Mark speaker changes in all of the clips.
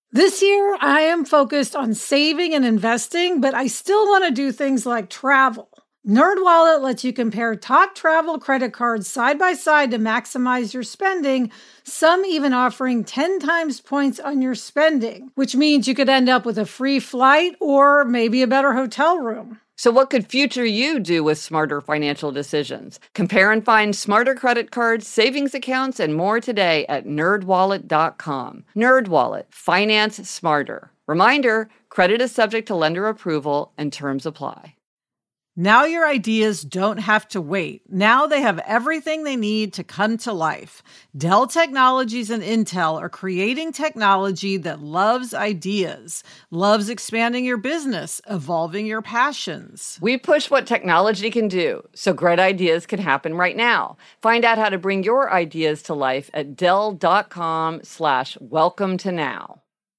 Speaker 1: This year, I am focused on saving and investing, but I still want to do things like travel. NerdWallet lets you compare top travel credit cards side by side to maximize your spending, some even offering 10 times points on your spending, which means you could end up with a free flight or maybe a better hotel room.
Speaker 2: So what could future you do with smarter financial decisions? Compare and find smarter credit cards, savings accounts, and more today at nerdwallet.com. NerdWallet, finance smarter. Reminder, credit is subject to lender approval and terms apply.
Speaker 3: Now your ideas don't have to wait. Now they have everything they need to come to life. Dell Technologies and Intel are creating technology that loves ideas, loves expanding your business, evolving your passions.
Speaker 2: We push what technology can do, so great ideas can happen right now. Find out how to bring your ideas to life at Dell.com/welcome to now.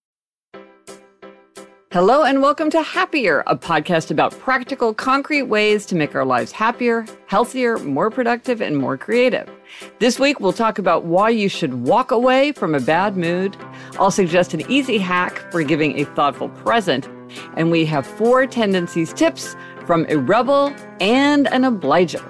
Speaker 2: Hello and welcome to Happier, a podcast about practical, concrete ways to make our lives happier, healthier, more productive, and more creative. This week, we'll talk about why you should walk away from a bad mood. I'll suggest an easy hack for giving a thoughtful present. And we have 4 tendencies tips from a rebel and an obliger.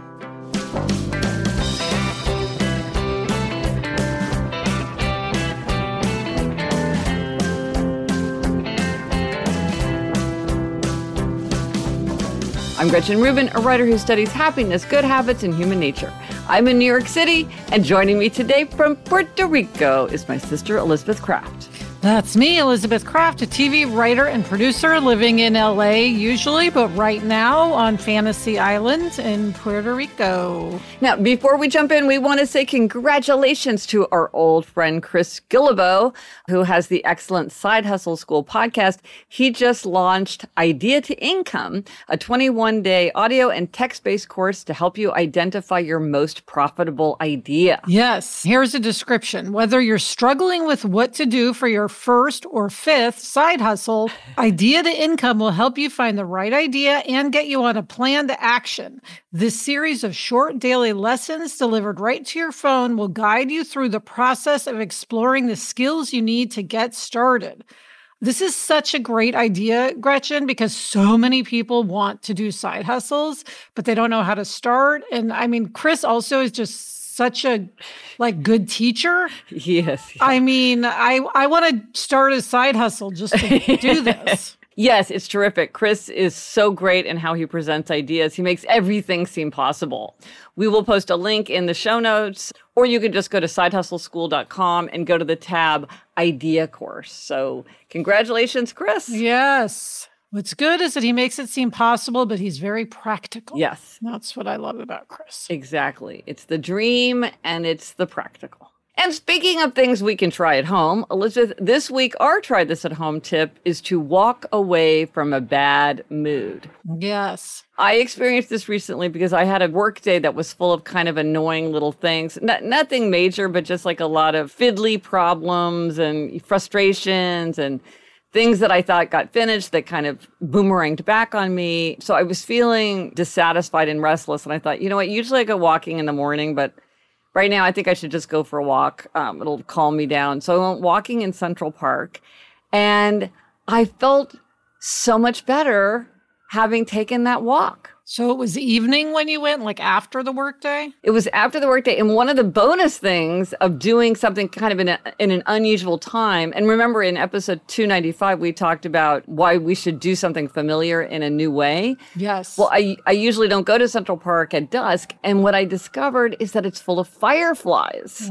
Speaker 2: I'm Gretchen Rubin, a writer who studies happiness, good habits, and human nature. I'm in New York City, and joining me today from Puerto Rico is my sister, Elizabeth Craft.
Speaker 1: That's me, Elizabeth Craft, a TV writer and producer living in LA usually, but right now on Fantasy Island in Puerto Rico.
Speaker 2: Now, before we jump in, we want to say congratulations to our old friend Chris Guillebeau, who has the excellent Side Hustle School podcast. He just launched Idea to Income, a 21-day audio and text-based course to help you identify your most profitable idea.
Speaker 1: Yes, here's a description. Whether you're struggling with what to do for your first or fifth side hustle, Idea to Income will help you find the right idea and get you on a plan to action. This series of short daily lessons delivered right to your phone will guide you through the process of exploring the skills you need to get started. This is such a great idea, Gretchen, because so many people want to do side hustles, but they don't know how to start. And I mean, Chris also is just such a good teacher.
Speaker 2: Yes.
Speaker 1: I mean, I want to start a side hustle just to do this.
Speaker 2: Yes, it's terrific. Chris is so great in how he presents ideas. He makes everything seem possible. We will post a link in the show notes, or you can just go to sidehustleschool.com and go to the tab Idea Course. So congratulations, Chris.
Speaker 1: Yes. What's good is that he makes it seem possible, but he's very practical.
Speaker 2: Yes.
Speaker 1: That's what I love about Chris.
Speaker 2: Exactly. It's the dream and it's the practical. And speaking of things we can try at home, Elizabeth, this week our try this at home tip is to walk away from a bad mood.
Speaker 1: Yes.
Speaker 2: I experienced this recently because I had a work day that was full of kind of annoying little things. Nothing major, but just like a lot of fiddly problems and frustrations and things that I thought got finished that kind of boomeranged back on me. So I was feeling dissatisfied and restless. And I thought, you know what, usually I go walking in the morning, but right now I think I should just go for a walk. It'll calm me down. So I went walking in Central Park and I felt so much better having taken that walk.
Speaker 1: So it was evening when you went, like after the workday?
Speaker 2: It was after the workday. And one of the bonus things of doing something kind of in an unusual time, and remember in episode 295, we talked about why we should do something familiar in a new way.
Speaker 1: Yes.
Speaker 2: Well, I usually don't go to Central Park at dusk. And what I discovered is that it's full of fireflies,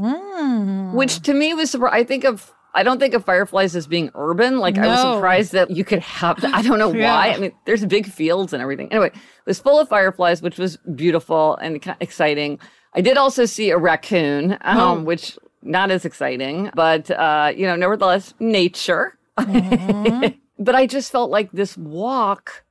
Speaker 2: which to me was surprising. I don't think of fireflies as being urban. Like, no. I was surprised that you could have, I don't know why. I mean, there's big fields and everything. Anyway, it was full of fireflies, which was beautiful and exciting. I did also see a raccoon, which not as exciting, but, nevertheless, nature. Mm-hmm. But I just felt like this walk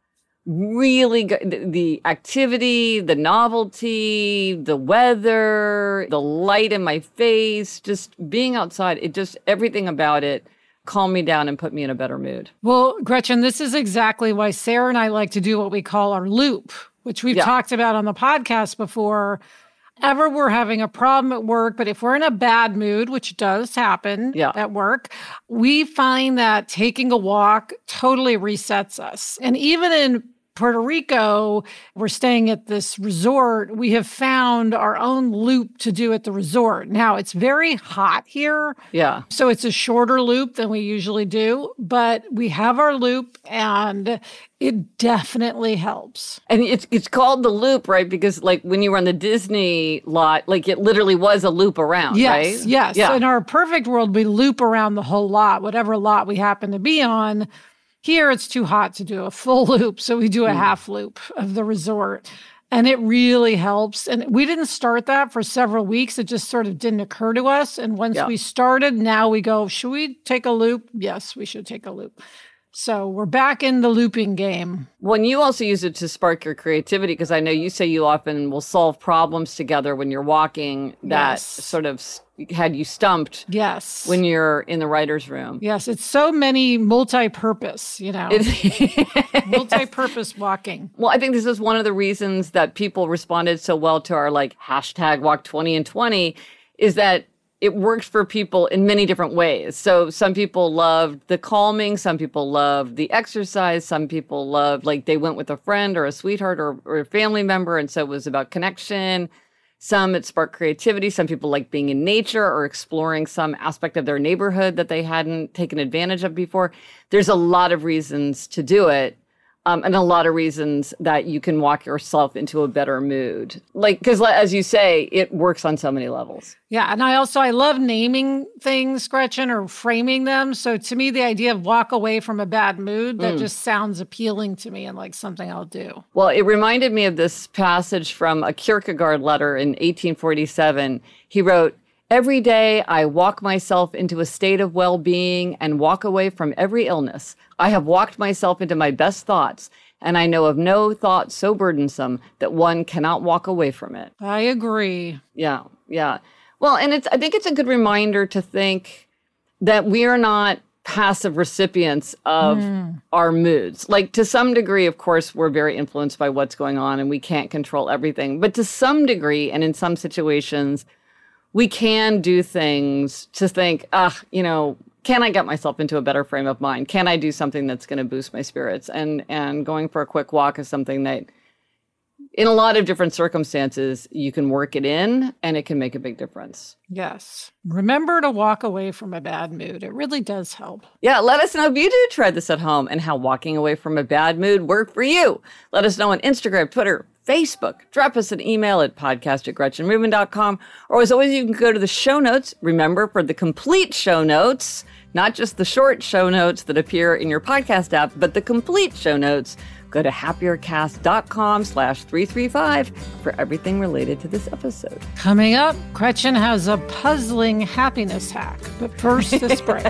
Speaker 2: really good. The activity, the novelty, the weather, the light in my face, just being outside, everything about it calmed me down and put me in a better mood.
Speaker 1: Well, Gretchen, this is exactly why Sarah and I like to do what we call our loop, which we've talked about on the podcast before. whenever we're having a problem at work, but if we're in a bad mood, which does happen at work, we find that taking a walk totally resets us. And even in Puerto Rico, we're staying at this resort. We have found our own loop to do at the resort. Now, it's very hot here.
Speaker 2: Yeah.
Speaker 1: So it's a shorter loop than we usually do, but we have our loop and it definitely helps.
Speaker 2: And it's called the loop, right? Because like when you were on the Disney lot, like it literally was a loop around, right?
Speaker 1: Yes. Yeah. In our perfect world, we loop around the whole lot, whatever lot we happen to be on. Here, it's too hot to do a full loop, so we do a half loop of the resort, and it really helps. And we didn't start that for several weeks. It just sort of didn't occur to us. And once we started, now we go, should we take a loop? Yes, we should take a loop. So we're back in the looping game.
Speaker 2: When you also use it to spark your creativity, because I know you say you often will solve problems together when you're walking that sort of had you stumped when you're in the writer's room.
Speaker 1: Yes, it's so many multi-purpose, multi-purpose walking.
Speaker 2: Well, I think this is one of the reasons that people responded so well to our like hashtag walk 20 and 20 is that it works for people in many different ways. So some people loved the calming, some people loved the exercise, some people loved, like they went with a friend or a sweetheart or a family member, and so it was about connection. Some it sparked creativity. Some people like being in nature or exploring some aspect of their neighborhood that they hadn't taken advantage of before. There's a lot of reasons to do it. And a lot of reasons that you can walk yourself into a better mood. Like, because as you say, it works on so many levels.
Speaker 1: Yeah. And I love naming things, Gretchen, or framing them. So to me, the idea of walk away from a bad mood, that just sounds appealing to me and like something I'll do.
Speaker 2: Well, it reminded me of this passage from a Kierkegaard letter in 1847. He wrote, "Every day I walk myself into a state of well-being and walk away from every illness. I have walked myself into my best thoughts, and I know of no thought so burdensome that one cannot walk away from it."
Speaker 1: I agree.
Speaker 2: Yeah. Well, and I think it's a good reminder to think that we are not passive recipients of our moods. Like to some degree, of course, we're very influenced by what's going on and we can't control everything. But to some degree, and in some situations, we can do things to think, can I get myself into a better frame of mind? Can I do something that's going to boost my spirits? And going for a quick walk is something that, in a lot of different circumstances, you can work it in and it can make a big difference.
Speaker 1: Yes. Remember to walk away from a bad mood. It really does help.
Speaker 2: Yeah, let us know if you do try this at home and how walking away from a bad mood worked for you. Let us know on Instagram, Twitter, Facebook. Drop us an email at podcast@GretchenRubin.com. Or as always, you can go to the show notes. Remember, for the complete show notes, not just the short show notes that appear in your podcast app, but the complete show notes, go to happiercast.com/335 for everything related to this episode.
Speaker 1: Coming up, Gretchen has a puzzling happiness hack. But first, this break.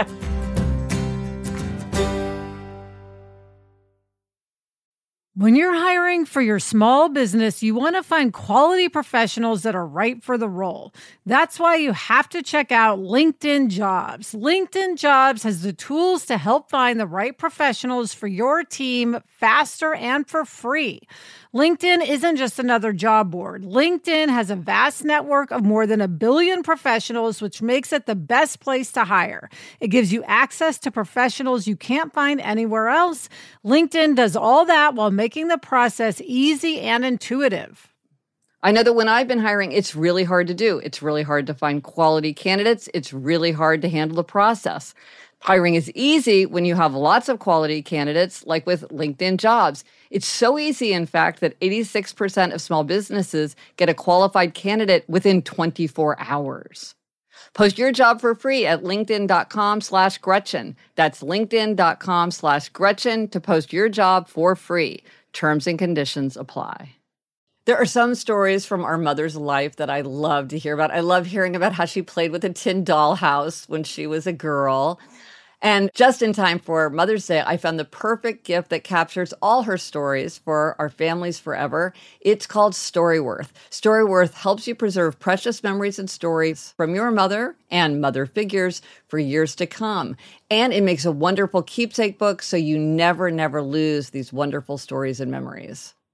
Speaker 1: When you're hiring for your small business, you want to find quality professionals that are right for the role. That's why you have to check out LinkedIn Jobs. LinkedIn Jobs has the tools to help find the right professionals for your team faster and for free. LinkedIn isn't just another job board. LinkedIn has a vast network of more than 1 billion professionals, which makes it the best place to hire. It gives you access to professionals you can't find anywhere else. LinkedIn does all that while making the process easy and intuitive.
Speaker 2: I know that when I've been hiring, it's really hard to do. It's really hard to find quality candidates. It's really hard to handle the process. Hiring is easy when you have lots of quality candidates, like with LinkedIn Jobs. It's so easy, in fact, that 86% of small businesses get a qualified candidate within 24 hours. Post your job for free at linkedin.com/Gretchen. That's linkedin.com/Gretchen to post your job for free. Terms and conditions apply. There are some stories from our mother's life that I love to hear about. I love hearing about how she played with a tin dollhouse when she was a girl. And just in time for Mother's Day, I found the perfect gift that captures all her stories for our families forever. It's called Storyworth. Storyworth helps you preserve precious memories and stories from your mother and mother figures for years to come. And it makes a wonderful keepsake book so you never lose these wonderful stories and memories.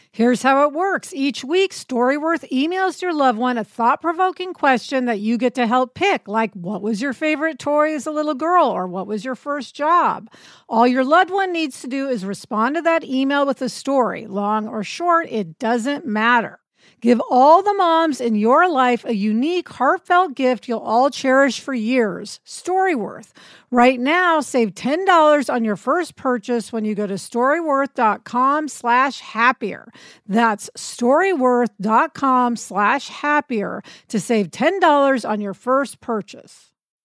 Speaker 1: Here's how it works. Each week, Storyworth emails your loved one a thought-provoking question that you get to help pick, like what was your favorite toy as a little girl, or what was your first job? All your loved one needs to do is respond to that email with a story. Long or short, it doesn't matter. Give all the moms in your life a unique, heartfelt gift you'll all cherish for years. Storyworth. Right now, save $10 on your first purchase when you go to storyworth.com/happier. That's storyworth.com/happier to save $10 on your first purchase.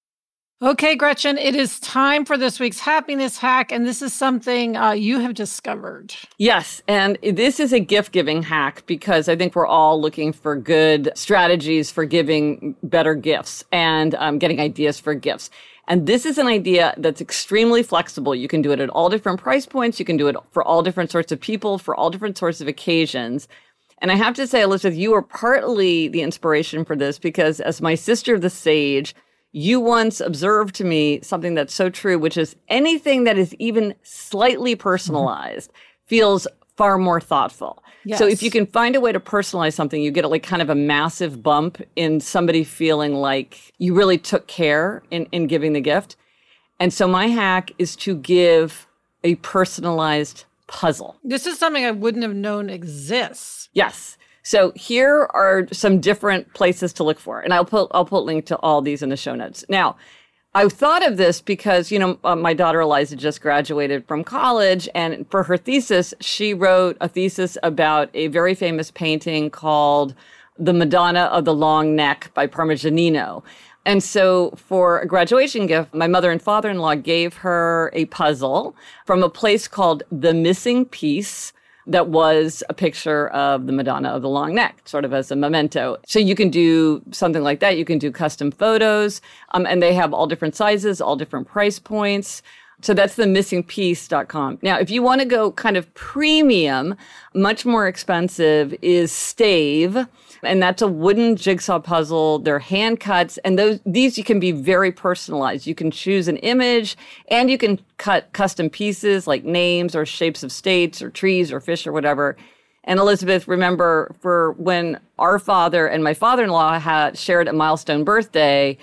Speaker 1: Okay, Gretchen, it is time for this week's happiness hack, and this is something you have discovered.
Speaker 2: Yes, and this is a gift-giving hack because I think we're all looking for good strategies for giving better gifts and getting ideas for gifts. And this is an idea that's extremely flexible. You can do it at all different price points. You can do it for all different sorts of people, for all different sorts of occasions. And I have to say, Elizabeth, you are partly the inspiration for this because as my sister, the sage, you once observed to me something that's so true, which is anything that is even slightly personalized feels far more thoughtful.
Speaker 1: Yes.
Speaker 2: So if you can find a way to personalize something, you get like kind of a massive bump in somebody feeling like you really took care in giving the gift. And so my hack is to give a personalized puzzle.
Speaker 1: This is something I wouldn't have known exists.
Speaker 2: Yes. So here are some different places to look for. And I'll put link to all these in the show notes. Now, I thought of this because, my daughter Eliza just graduated from college. And for her thesis, she wrote a thesis about a very famous painting called The Madonna of the Long Neck by Parmigianino. And so for a graduation gift, my mother and father-in-law gave her a puzzle from a place called The Missing Piece, that was a picture of the Madonna of the Long Neck, sort of as a memento. So you can do something like that. You can do custom photos, and they have all different sizes, all different price points. So that's themissingpiece.com. Now, if you want to go kind of premium, much more expensive is Stave. And that's a wooden jigsaw puzzle. They're hand cuts. And these you can be very personalized. You can choose an image and you can cut custom pieces like names or shapes of states or trees or fish or whatever. And Elizabeth, remember for when our father and my father-in-law had shared a milestone birthday,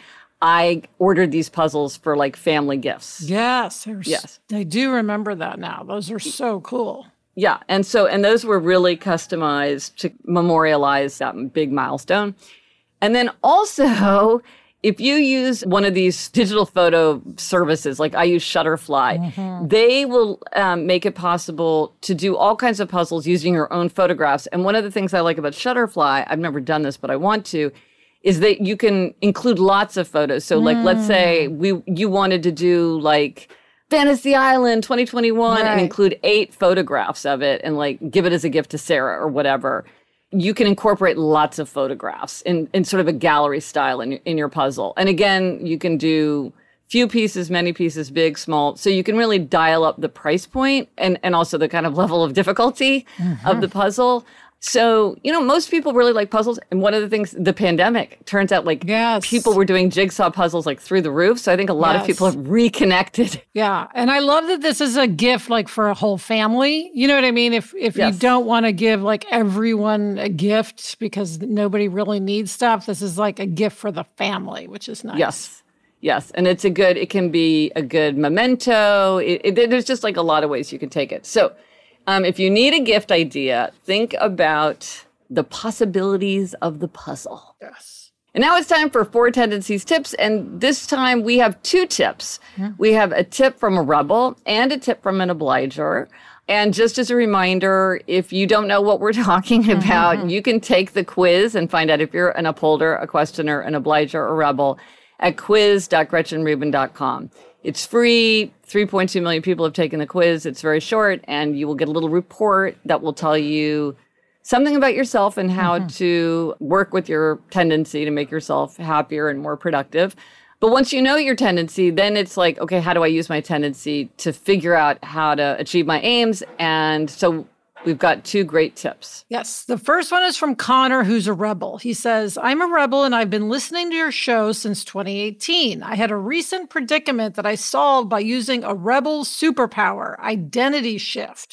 Speaker 2: I ordered these puzzles for like family gifts.
Speaker 1: Yes.
Speaker 2: Yes.
Speaker 1: I do remember that now. Those are so cool.
Speaker 2: Yeah. And those were really customized to memorialize that big milestone. And then also, if you use one of these digital photo services, like I use Shutterfly, they will make it possible to do all kinds of puzzles using your own photographs. And one of the things I like about Shutterfly, I've never done this, but I want to, is that you can include lots of photos. So like, let's say you wanted to do like Fantasy Island 2021 and include 8 photographs of it and like give it as a gift to Sarah or whatever. You can incorporate lots of photographs in sort of a gallery style in your puzzle. And again, you can do few pieces, many pieces, big, small. So you can really dial up the price point and also the kind of level of difficulty of the puzzle. So, most people really like puzzles. And one of the things, the pandemic, turns out like people were doing jigsaw puzzles like through the roof. So I think a lot of people have reconnected.
Speaker 1: Yeah. And I love that this is a gift like for a whole family. You know what I mean? If you don't want to give like everyone a gift because nobody really needs stuff, this is like a gift for the family, which is nice. Yes. And it can be a good memento. There's just like a lot of ways you can take it. So if you need a gift idea, think about the possibilities of the puzzle. Yes.
Speaker 2: And now it's time for 4 Tendencies tips. And this time we have 2 tips. We have a tip from a rebel and a tip from an obliger. And just as a reminder, if you don't know what we're talking about, you can take the quiz and find out if you're an upholder, a questioner, an obliger, or rebel at quiz.gretchenrubin.com. It's free. 3.2 million people have taken the quiz. It's very short, and you will get a little report that will tell you something about yourself and how to work with your tendency to make yourself happier and more productive. But once you know your tendency, then it's like, okay, how do I use my tendency to figure out how to achieve my aims? And so we've got 2 great tips.
Speaker 1: Yes. The first one is from Connor, who's a rebel. He says, I'm a rebel and I've been listening to your show since 2018. I had a recent predicament that I solved by using a rebel superpower, identity shift.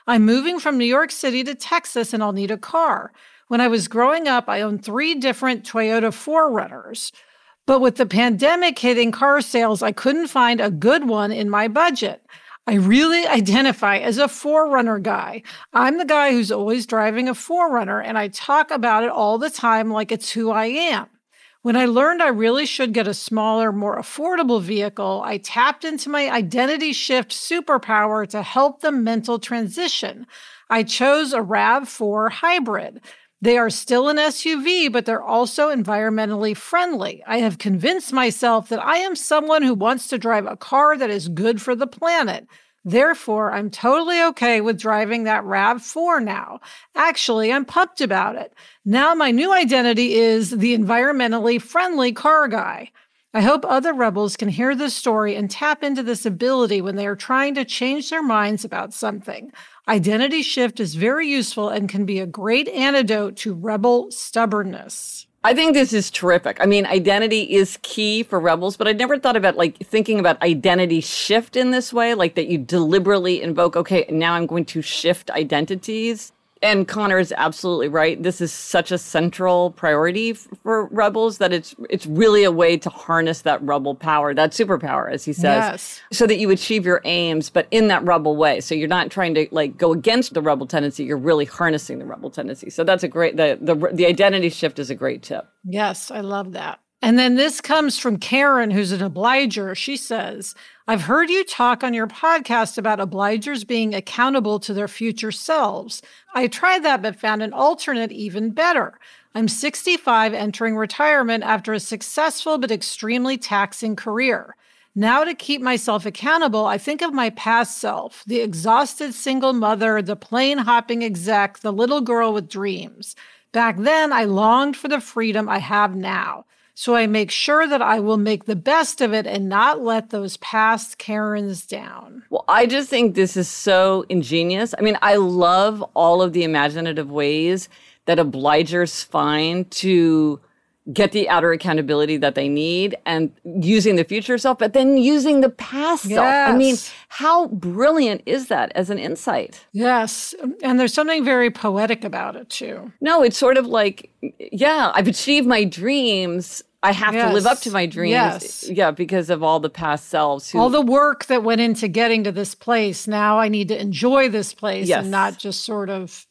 Speaker 1: I'm moving from New York City to Texas and I'll need a car. When I was growing up, I owned 3 different Toyota 4Runners. But with the pandemic hitting car sales, I couldn't find a good one in my budget. I really identify as a 4Runner guy. I'm the guy who's always driving a 4Runner, and I talk about it all the time like it's who I am. When I learned I really should get a smaller, more affordable vehicle, I tapped into my identity shift superpower to help the mental transition. I chose a RAV4 hybrid. They are still an SUV, but they're also environmentally friendly. I have convinced myself that I am someone who wants to drive a car that is good for the planet. Therefore, I'm totally okay with driving that RAV4 now. Actually, I'm pumped about it. Now my new identity is the environmentally friendly car guy. I hope other rebels can hear this story and tap into this ability when they are trying to change their minds about something. Identity shift is very useful and can be a great antidote to rebel stubbornness.
Speaker 2: I think this is terrific. I mean, identity is key for rebels, but I never thought about thinking about identity shift in this way, like that you deliberately invoke, okay, now I'm going to shift identities. And Connor is absolutely right. This is such a central priority for rebels that it's really a way to harness that rebel power, that superpower, as he says, so that you achieve your aims, but in that rebel way. So you're not trying to go against the rebel tendency. You're really harnessing the rebel tendency. So that's a great, the identity shift is a great tip.
Speaker 1: Yes, I love that. And then this comes from Karen, who's an obliger. She says, I've heard you talk on your podcast about obligers being accountable to their future selves. I tried that, but found an alternate even better. I'm 65, entering retirement after a successful but extremely taxing career. Now, to keep myself accountable, I think of my past self, the exhausted single mother, the plane hopping exec, the little girl with dreams. Back then, I longed for the freedom I have now. So I make sure that I will make the best of it and not let those past Karens down.
Speaker 2: Well, I just think this is so ingenious. I mean, I love all of the imaginative ways that obligers find to get the outer accountability that they need and using the future self, but then using the past self. I mean, how brilliant is that as an insight?
Speaker 1: Yes. And there's something very poetic about it too.
Speaker 2: No, it's sort of like, yeah, I've achieved my dreams. I have to live up to my dreams.
Speaker 1: Yes.
Speaker 2: Yeah, because of all the past selves.
Speaker 1: All the work that went into getting to this place. Now I need to enjoy this place and not just sort of,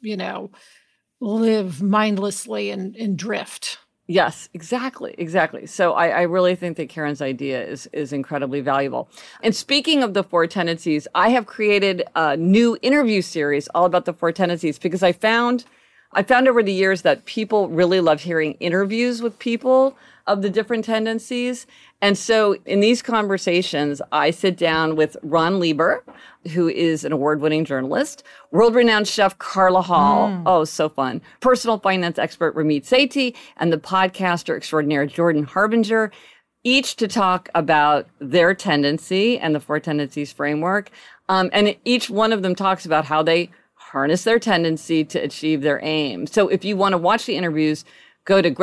Speaker 1: live mindlessly and drift.
Speaker 2: Yes, exactly. So I really think that Karen's idea is incredibly valuable. And speaking of the 4 tendencies, I have created a new interview series all about the 4 tendencies because I found over the years that people really love hearing interviews with people of the different tendencies. And so in these conversations, I sit down with Ron Lieber, who is an award-winning journalist, world-renowned chef Carla Hall, oh, so fun, personal finance expert Ramit Sethi, and the podcaster extraordinaire Jordan Harbinger, each to talk about their tendency and the 4 tendencies framework. And each one of them talks about how they harness their tendency to achieve their aim. So if you want to watch the interviews, go to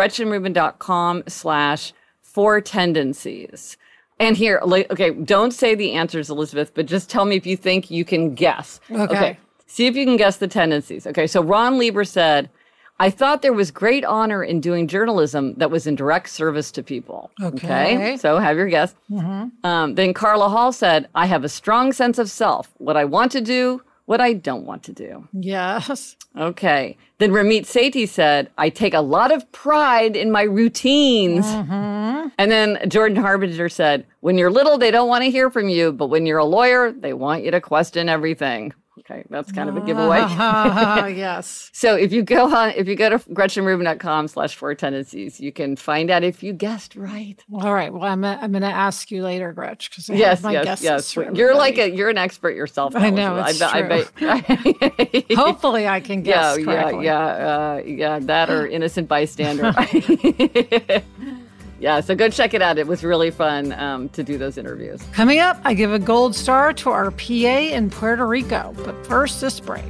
Speaker 2: GretchenRubin.com/4 tendencies. And here, okay, don't say the answers, Elizabeth, but just tell me if you think you can guess.
Speaker 1: Okay.
Speaker 2: See if you can guess the tendencies. Okay, so Ron Lieber said, I thought there was great honor in doing journalism that was in direct service to people. Okay, so have your guess. Mm-hmm. Then Carla Hall said, I have a strong sense of self, what I want to do, what I don't want to do.
Speaker 1: Yes.
Speaker 2: Okay. Then Ramit Sethi said, I take a lot of pride in my routines. Mm-hmm. And then Jordan Harbinger said, when you're little, they don't want to hear from you, but when you're a lawyer, they want you to question everything. Okay, that's kind of a giveaway.
Speaker 1: Yes.
Speaker 2: So if you go to GretchenRubin.com/4 tendencies, you can find out if you guessed right.
Speaker 1: All right. Well, I'm going to ask you later, Gretch, because I
Speaker 2: have
Speaker 1: my guesses.
Speaker 2: You're an expert yourself.
Speaker 1: I know, it's true.
Speaker 2: I bet.
Speaker 1: Hopefully I can guess correctly.
Speaker 2: Yeah, that or innocent bystander. Yeah, so go check it out. It was really fun to do those interviews.
Speaker 1: Coming up, I give a gold star to our PA in Puerto Rico. But first, this break.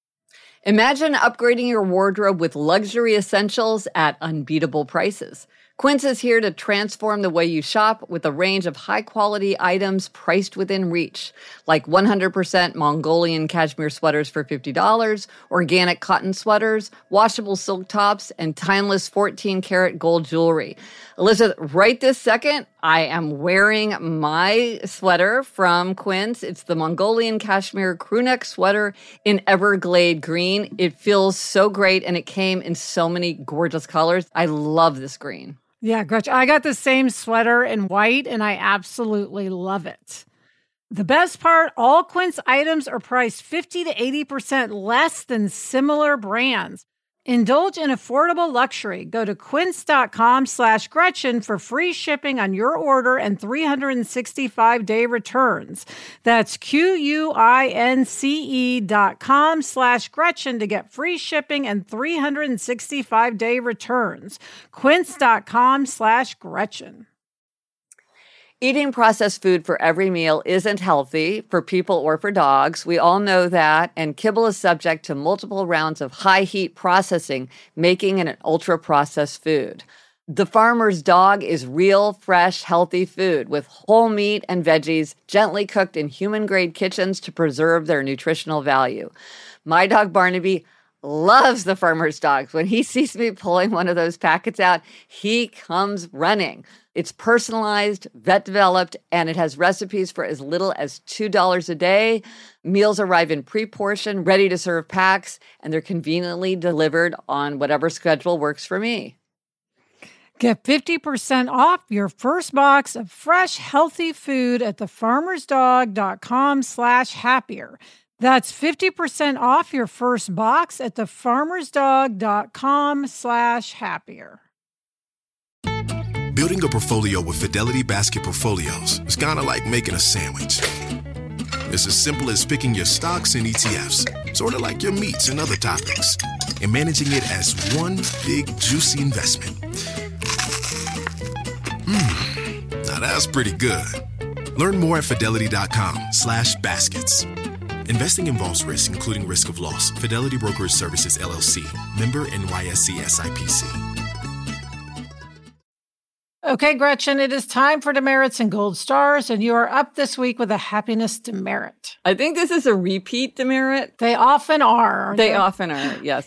Speaker 2: Imagine upgrading your wardrobe with luxury essentials at unbeatable prices. Quince is here to transform the way you shop with a range of high-quality items priced within reach, like 100% Mongolian cashmere sweaters for $50, organic cotton sweaters, washable silk tops, and timeless 14-karat gold jewelry. Elizabeth, right this second, I am wearing my sweater from Quince. It's the Mongolian cashmere crewneck sweater in Everglade green. It feels so great, and it came in so many gorgeous colors. I love this green.
Speaker 1: Yeah, Gretchen, I got the same sweater in white, and I absolutely love it. The best part, all Quince items are priced 50 to 80% less than similar brands. Indulge in affordable luxury. Go to quince.com/Gretchen for free shipping on your order and 365-day returns. That's QUINCE.com/Gretchen to get free shipping and 365-day returns. Quince.com/Gretchen.
Speaker 2: Eating processed food for every meal isn't healthy for people or for dogs. We all know that, and kibble is subject to multiple rounds of high heat processing, making it an ultra-processed food. The Farmer's Dog is real, fresh, healthy food with whole meat and veggies gently cooked in human-grade kitchens to preserve their nutritional value. My dog Barnaby loves the Farmer's Dog. When he sees me pulling one of those packets out, he comes running. It's personalized, vet-developed, and it has recipes for as little as $2 a day. Meals arrive in pre-portioned, ready-to-serve packs, and they're conveniently delivered on whatever schedule works for me.
Speaker 1: Get 50% off your first box of fresh, healthy food at thefarmersdog.com/happier. That's 50% off your first box at thefarmersdog.com/happier.
Speaker 4: Building a portfolio with Fidelity Basket Portfolios is kind of like making a sandwich. It's as simple as picking your stocks and ETFs, sort of like your meats and other toppings, and managing it as one big, juicy investment. Now that's pretty good. Learn more at Fidelity.com/baskets. Investing involves risk, including risk of loss. Fidelity Brokerage Services, LLC. Member NYSE SIPC.
Speaker 1: Okay, Gretchen, it is time for demerits and gold stars, and you are up this week with a happiness demerit.
Speaker 2: I think this is a repeat demerit.
Speaker 1: They often are.
Speaker 2: They often are, yes.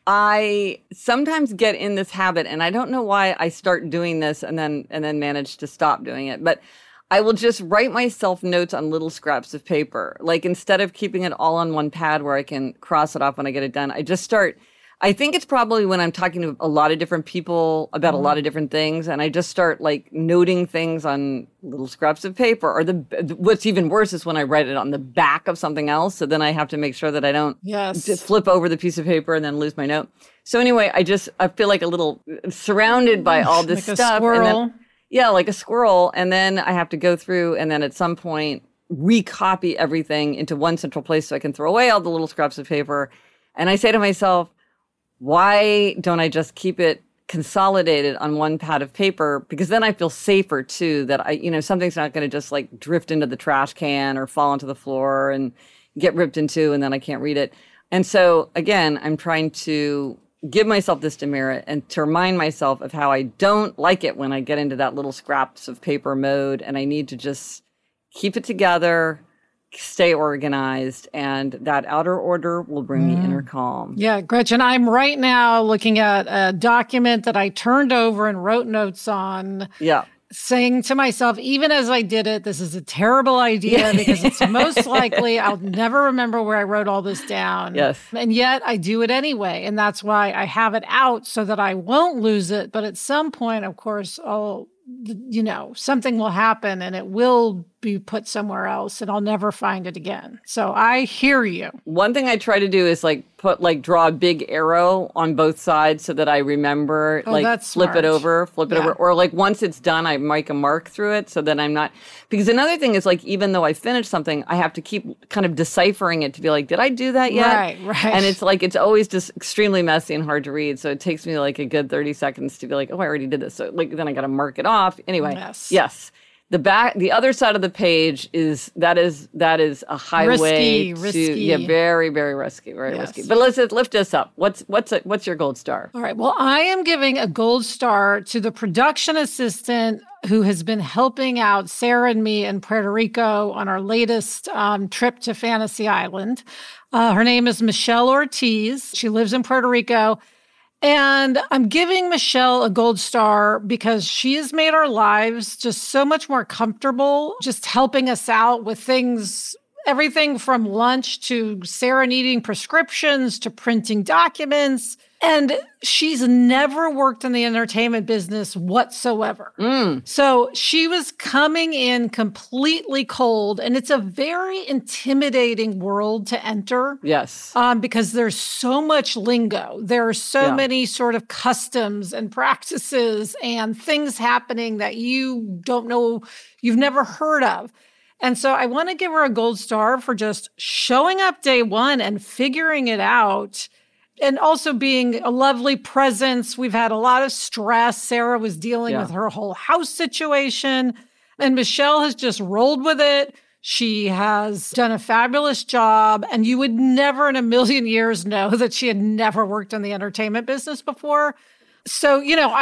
Speaker 2: I sometimes get in this habit, and I don't know why I start doing this and then manage to stop doing it, but I will just write myself notes on little scraps of paper. Like, instead of keeping it all on one pad where I can cross it off when I get it done, I just start. I think it's probably when I'm talking to a lot of different people about a lot of different things, and I just start like noting things on little scraps of paper. Or what's even worse is when I write it on the back of something else. So then I have to make sure that I don't just flip over the piece of paper and then lose my note. So anyway, I feel like a little surrounded by all this
Speaker 1: like
Speaker 2: stuff.
Speaker 1: A squirrel.
Speaker 2: And then, like a squirrel. And then I have to go through and then at some point recopy everything into one central place so I can throw away all the little scraps of paper. And I say to myself, why don't I just keep it consolidated on one pad of paper? Because then I feel safer too, that something's not going to just like drift into the trash can or fall onto the floor and get ripped into and then I can't read it. And so again, I'm trying to give myself this demerit and to remind myself of how I don't like it when I get into that little scraps of paper mode, and I need to just keep it together, stay organized, and that outer order will bring me inner calm.
Speaker 1: Yeah, Gretchen, I'm right now looking at a document that I turned over and wrote notes on.
Speaker 2: Yeah.
Speaker 1: Saying to myself, even as I did it, this is a terrible idea because it's most likely I'll never remember where I wrote all this down.
Speaker 2: Yes.
Speaker 1: And yet I do it anyway. And that's why I have it out so that I won't lose it. But at some point, of course, something will happen and it will be put somewhere else and I'll never find it again. So I hear you.
Speaker 2: One thing I try to do is draw a big arrow on both sides so that I remember,
Speaker 1: that's
Speaker 2: flip
Speaker 1: smart.
Speaker 2: it over, or once it's done, I make a mark through it so that I'm not, because another thing is even though I finished something, I have to keep kind of deciphering it to be like, did I do that yet?
Speaker 1: Right.
Speaker 2: And it's it's always just extremely messy and hard to read. So it takes me a good 30 seconds to be like, oh, I already did this. So then I got to mark it off. Anyway, yes. The other side of the page is a highway
Speaker 1: risky.
Speaker 2: Very, very risky, risky. But let's lift us up. What's your gold star?
Speaker 1: All right. Well, I am giving a gold star to the production assistant who has been helping out Sarah and me in Puerto Rico on our latest trip to Fantasy Island. Her name is Michelle Ortiz. She lives in Puerto Rico. And I'm giving Michelle a gold star because she has made our lives just so much more comfortable, just helping us out with things, everything from lunch to Sarah needing prescriptions to printing documents. And she's never worked in the entertainment business whatsoever. So she was coming in completely cold, and it's a very intimidating world to enter.
Speaker 2: Yes.
Speaker 1: Because there's so much lingo. There are so many sort of customs and practices and things happening that you don't know, you've never heard of. And so I want to give her a gold star for just showing up day one and figuring it out. And also being a lovely presence. We've had a lot of stress. Sarah was dealing with her whole house situation. And Michelle has just rolled with it. She has done a fabulous job. And you would never in a million years know that she had never worked in the entertainment business before. So,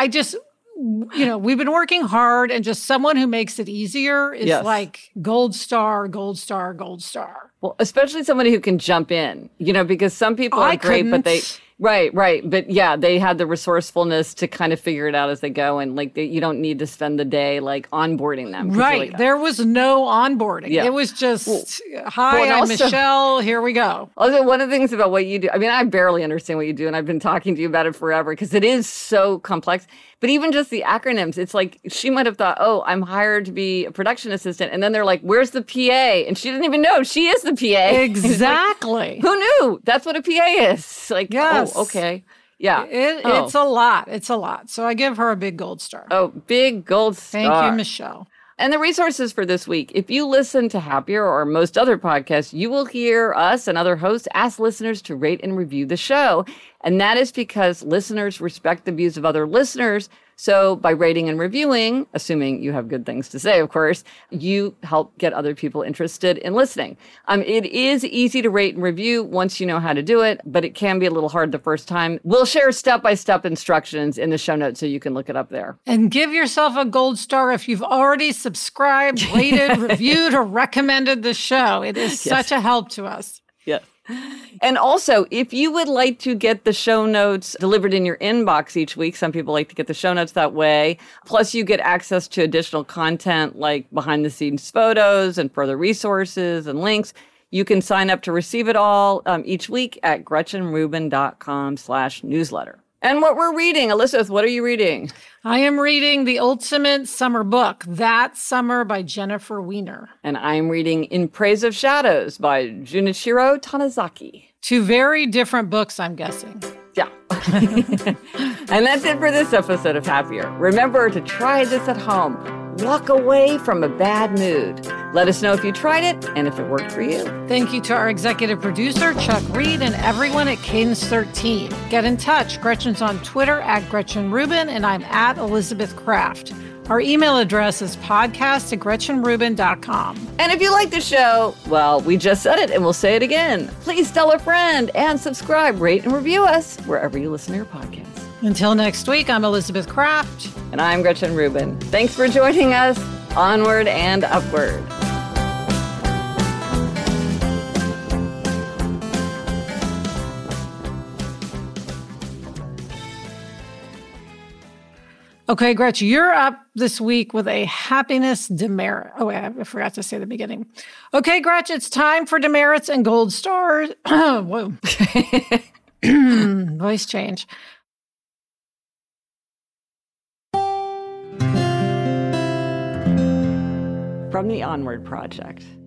Speaker 1: we've been working hard, and just someone who makes it easier is like gold star, gold star, gold star.
Speaker 2: Well, especially somebody who can jump in, because some people are great, but they, right. But they had the resourcefulness to kind of figure it out as they go. And you don't need to spend the day onboarding them.
Speaker 1: Right. There was no onboarding. Yeah. It was just, hi, I'm Michelle. Here we go.
Speaker 2: Also, one of the things about what you do, I mean, I barely understand what you do, and I've been talking to you about it forever because it is so complex. But even just the acronyms, it's like she might have thought, oh, I'm hired to be a production assistant. And then they're like, where's the PA? And she didn't even know she is the PA.
Speaker 1: Exactly.
Speaker 2: Who knew? That's what a PA is.
Speaker 1: Yes.
Speaker 2: Oh, okay. Yeah.
Speaker 1: It's a lot. It's a lot. So I give her a big gold star.
Speaker 2: Oh, big gold star.
Speaker 1: Thank you, Michelle.
Speaker 2: And the resources for this week. If you listen to Happier or most other podcasts, you will hear us and other hosts ask listeners to rate and review the show. And that is because listeners respect the views of other listeners. So by rating and reviewing, assuming you have good things to say, of course, you help get other people interested in listening. It is easy to rate and review once you know how to do it, but it can be a little hard the first time. We'll share step-by-step instructions in the show notes so you can look it up there.
Speaker 1: And give yourself a gold star if you've already subscribed, rated, reviewed, or recommended the show. It is such a help to us.
Speaker 2: Yes. And also, if you would like to get the show notes delivered in your inbox each week, some people like to get the show notes that way. Plus, you get access to additional content like behind-the-scenes photos and further resources and links. You can sign up to receive it all each week at GretchenRubin.com/newsletter. And what we're reading, Elizabeth, what are you reading?
Speaker 1: I am reading the ultimate summer book, That Summer by Jennifer Weiner.
Speaker 2: And I'm reading In Praise of Shadows by Junichiro Tanizaki.
Speaker 1: Two very different books, I'm guessing.
Speaker 2: Yeah. And that's it for this episode of Happier. Remember to try this at home. Walk away from a bad mood. Let us know if you tried it and if it worked for you.
Speaker 1: Thank you to our executive producer, Chuck Reed, and everyone at Cadence 13. Get in touch. Gretchen's on Twitter at Gretchen Rubin, and I'm at Elizabeth Kraft. Our email address is podcast@GretchenRubin.com.
Speaker 2: And if you like the show, well, we just said it and we'll say it again. Please tell a friend and subscribe, rate, and review us wherever you listen to your podcasts.
Speaker 1: Until next week, I'm Elizabeth Kraft.
Speaker 2: And I'm Gretchen Rubin. Thanks for joining us. Onward and upward.
Speaker 1: Okay, Gretchen, you're up this week with a happiness demerit. Oh, wait, I forgot to say the beginning. Okay, Gretchen, it's time for demerits and gold stars. Whoa. Voice change.
Speaker 2: From the Onward Project.